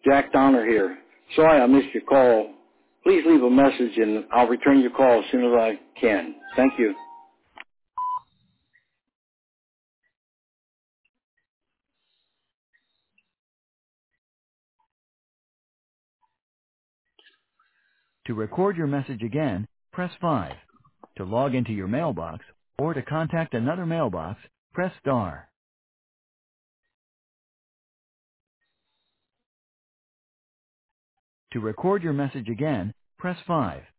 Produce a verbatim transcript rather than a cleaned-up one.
Jack Donner here. Sorry I missed your call. Please leave a message and I'll return your call as soon as I can. Thank you. To record your message again, press five. To log into your mailbox, or to contact another mailbox, press star. To record your message again, press five.